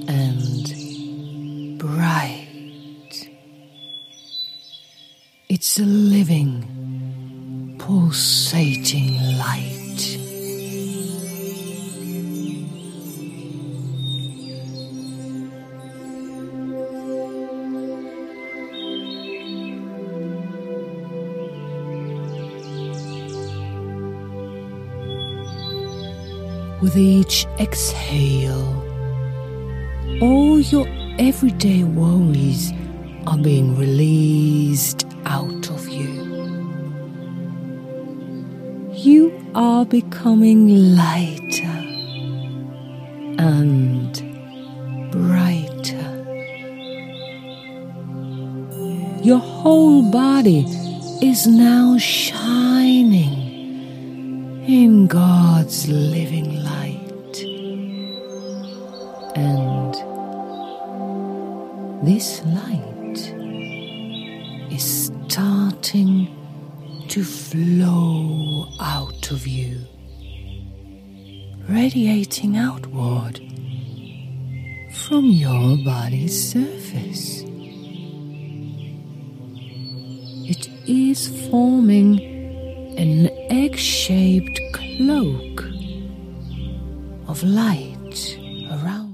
and bright. It's a living, pulsating light. With each exhale, all your everyday worries are being released out of you. You are becoming lighter and brighter. Your whole body is now shining in God's living light. And this light is starting to flow out of you, radiating outward from your body's surface. It is forming an egg-shaped cloak of light around